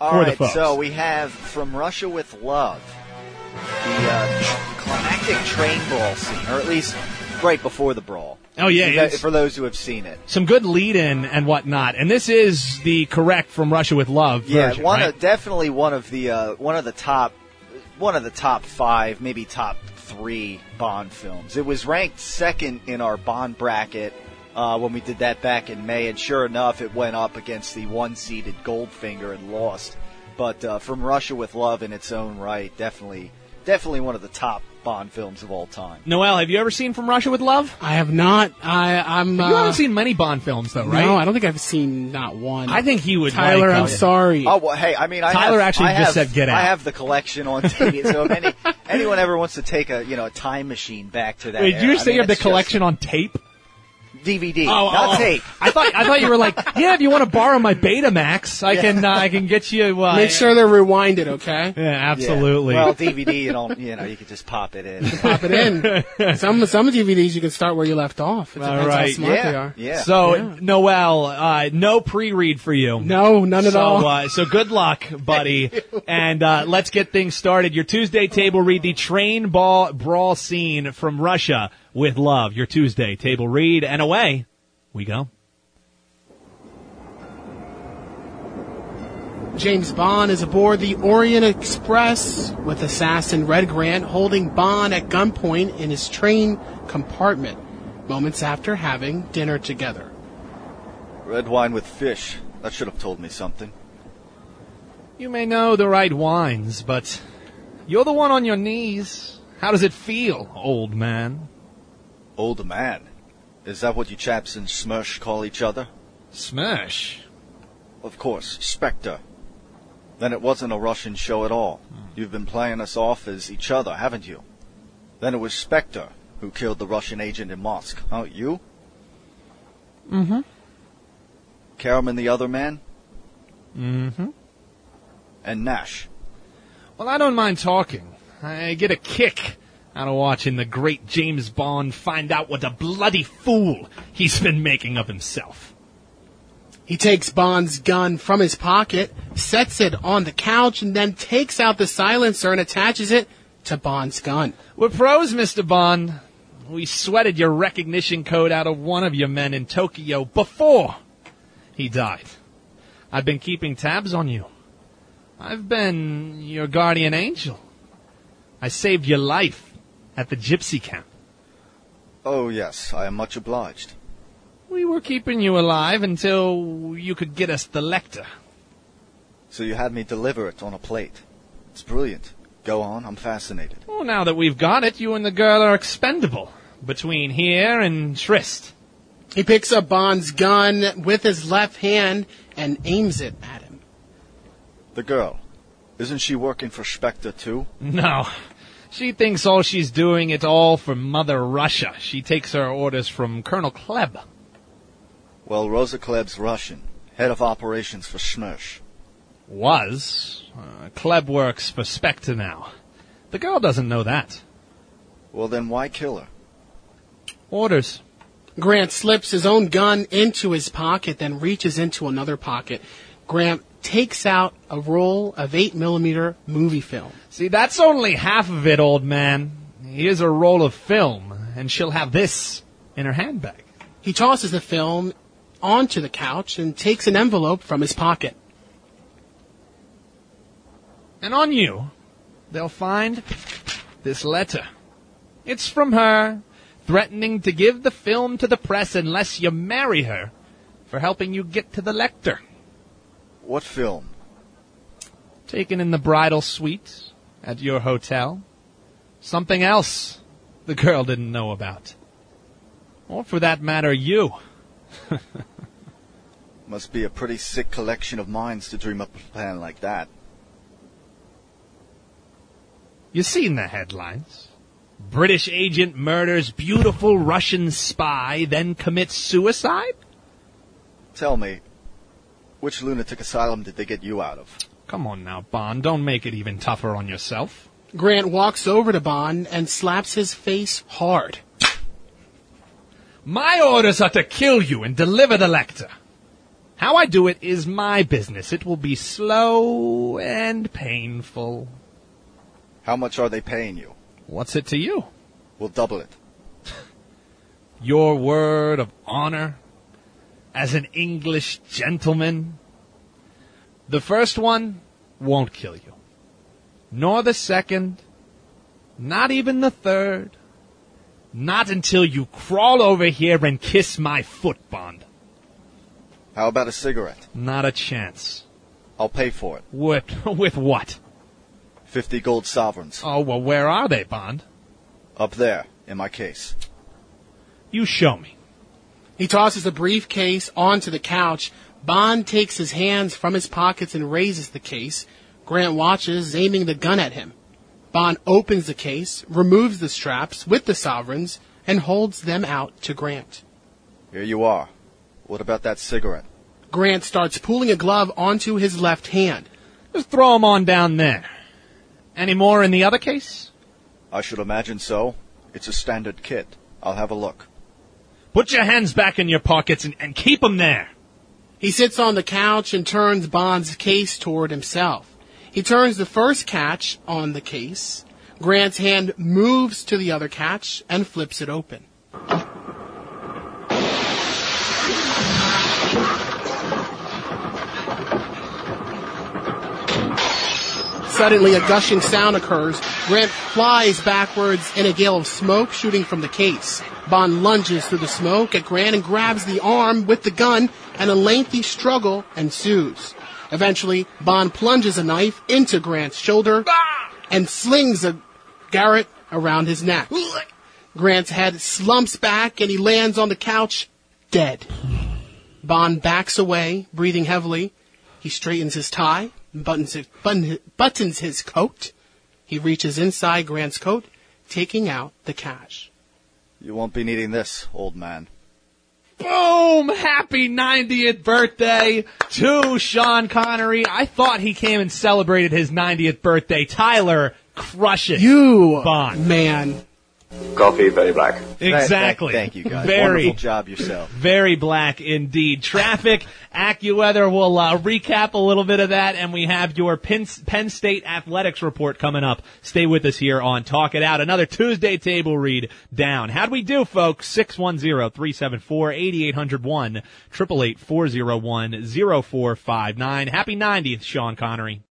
All right, folks. so we have From Russia with Love, the climactic train brawl scene, or at least right before the brawl. Oh, yeah. For those who have seen it. Some good lead-in and whatnot. And this is the correct From Russia with Love version, right? Definitely one of the top 5, maybe top 3 Bond films. It was ranked second in our Bond bracket when we did that back in May, and sure enough, it went up against the one-seeded Goldfinger and lost. But From Russia with Love in its own right, definitely one of the top Bond films of all time. Noel, have you ever seen From Russia with Love? I have not. I'm. You haven't seen many Bond films, though, right? No, I don't think I've seen not one. I think he would. Tyler, I'm sorry. Oh well, hey, I mean, Tyler actually said Get Out. I have the collection on tape, so if anyone ever wants to take a time machine back to that. Wait, did you say you have the collection on tape? DVD, not tape. I thought you were like, yeah, if you want to borrow my Betamax, I can get you. Make sure they're rewinded, okay? Yeah, absolutely. Yeah. Well, DVD, you could just pop it in. Pop it in. Some DVDs you can start where you left off. It depends how smart they are. Yeah. So, Noel, no pre-read for you. No, none at all. So good luck, buddy. And let's get things started. Your Tuesday table read, the train brawl scene from Russia with Love. Your Tuesday table read, and away we go. James Bond is aboard the Orient Express with assassin Red Grant holding Bond at gunpoint in his train compartment, moments after having dinner together. Red wine with fish. That should have told me something. You may know the right wines, but you're the one on your knees. How does it feel, old man? Old man? Is that what you chaps in Smersh call each other? Smersh? Of course, Spectre. Then it wasn't a Russian show at all. You've been playing us off as each other, haven't you? Then it was Spectre who killed the Russian agent in Moscow, huh? You? Mm-hmm. Karam the other man? Mm-hmm. And Nash? Well, I don't mind talking. I get a kick out of watching the great James Bond find out what a bloody fool he's been making of himself. He takes Bond's gun from his pocket, sets it on the couch, and then takes out the silencer and attaches it to Bond's gun. We're pros, Mr. Bond. We sweated your recognition code out of one of your men in Tokyo before he died. I've been keeping tabs on you. I've been your guardian angel. I saved your life at the gypsy camp. Oh, yes, I am much obliged. We were keeping you alive until you could get us the Lecter. So you had me deliver it on a plate. It's brilliant. Go on, I'm fascinated. Well, now that we've got it, you and the girl are expendable. Between here and Tryst. He picks up Bond's gun with his left hand and aims it at him. The girl. Isn't she working for Spectre, too? No. She thinks all she's doing it all for Mother Russia. She takes her orders from Colonel Kleb. Well, Rosa Kleb's Russian. Head of operations for Smersh. Was. Kleb works for Spectre now. The girl doesn't know that. Well, then why kill her? Orders. Grant slips his own gun into his pocket, then reaches into another pocket. Grant takes out a roll of 8mm movie film. See, that's only half of it, old man. Here's a roll of film, and she'll have this in her handbag. He tosses the film onto the couch and takes an envelope from his pocket. And on you, they'll find this letter. It's from her, threatening to give the film to the press unless you marry her for helping you get to the Lecter. What film? Taken in the bridal suite at your hotel. Something else the girl didn't know about. Or for that matter, you. Must be a pretty sick collection of minds to dream up a plan like that. You seen the headlines. British agent murders beautiful Russian spy, then commits suicide? Tell me, which lunatic asylum did they get you out of? Come on now, Bond. Don't make it even tougher on yourself. Grant walks over to Bond and slaps his face hard. My orders are to kill you and deliver the Lecter. How I do it is my business. It will be slow and painful. How much are they paying you? What's it to you? We'll double it. Your word of honor as an English gentleman? The first one won't kill you. Nor the second. Not even the third. Not until you crawl over here and kiss my foot, Bond. How about a cigarette? Not a chance. I'll pay for it. With what? 50 gold sovereigns. Oh, well, where are they, Bond? Up there, in my case. You show me. He tosses the briefcase onto the couch. Bond takes his hands from his pockets and raises the case. Grant watches, aiming the gun at him. Bond opens the case, removes the straps with the sovereigns, and holds them out to Grant. Here you are. What about that cigarette? Grant starts pulling a glove onto his left hand. Just throw them on down there. Any more in the other case? I should imagine so. It's a standard kit. I'll have a look. Put your hands back in your pockets and keep them there. He sits on the couch and turns Bond's case toward himself. He turns the first catch on the case. Grant's hand moves to the other catch and flips it open. Suddenly, a gushing sound occurs. Grant flies backwards in a gale of smoke shooting from the case. Bond lunges through the smoke at Grant and grabs the arm with the gun, and a lengthy struggle ensues. Eventually, Bond plunges a knife into Grant's shoulder and slings a garrote around his neck. Grant's head slumps back and he lands on the couch, dead. Bond backs away, breathing heavily. He straightens his tie, buttons his coat. He reaches inside Grant's coat, taking out the cash. You won't be needing this, old man. Boom! Happy 90th birthday to Sean Connery. I thought he came and celebrated his 90th birthday. Tyler, crush it. You, Bond. Man. Coffee, very black. Exactly. Thank you, guys. Very, wonderful job yourself. Very black indeed. Traffic, AccuWeather will recap a little bit of that, and we have your Penn State athletics report coming up. Stay with us here on Talk It Out. Another Tuesday table read down. How'd we do, folks? 610-374-8801, 888-401-0459. Happy 90th, Sean Connery.